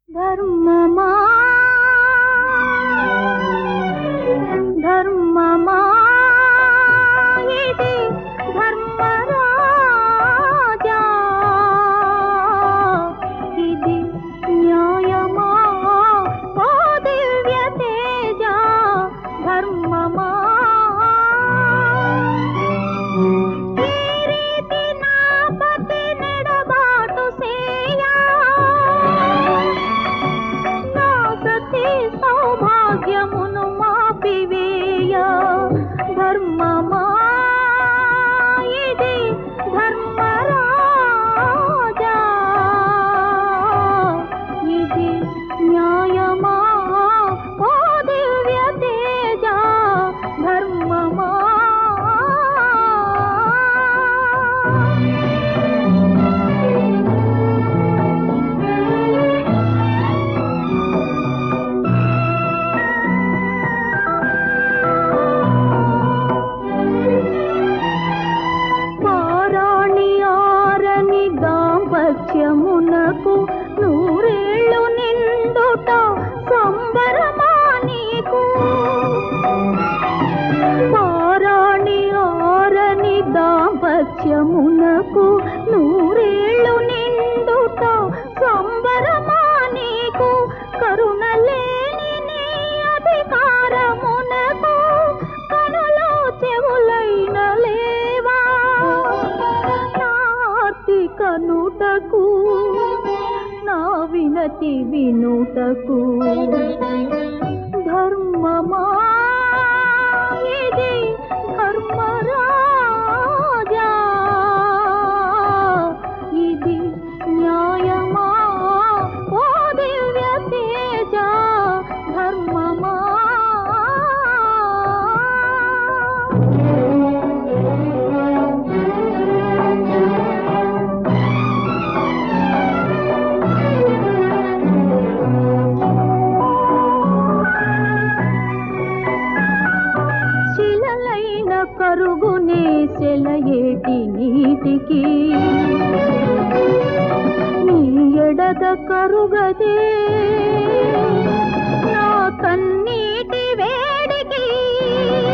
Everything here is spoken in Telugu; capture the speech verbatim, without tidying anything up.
ధర్మమా ధర్మమా ఇది ధర్మరాజా, ఇది న్యాయమా ఓ దివ్య తేజ, ధర్మమా సౌభాగ్యమును మాపివేయ, ధర్మమా ఇది ధర్మరాజా, ఇది న్యాయమా ఓ దివ్య తేజ, ధర్మమా దాంపత్యమునకు నూరేళ్ళు నిండుట సంబరమా నీకు, పారాణి ఆరని దాంపత్యమునకు నూరేళ్ళు నిండుట సంబరమా నీకు, కరుణ లేని నీ అధికారమునకు కనులో చెవులైన లేవా, కనుటకు నా వినతి వినుటకు, ధర్మమా ఇది ధర్మరాజా, ఇది న్యాయమా ఓ దివ్య తేజ, ధర్మమా కరుగునే సెలయేటి నీటికి నీ ఎడద కరుగదే, నా కన్నీటి వేడికి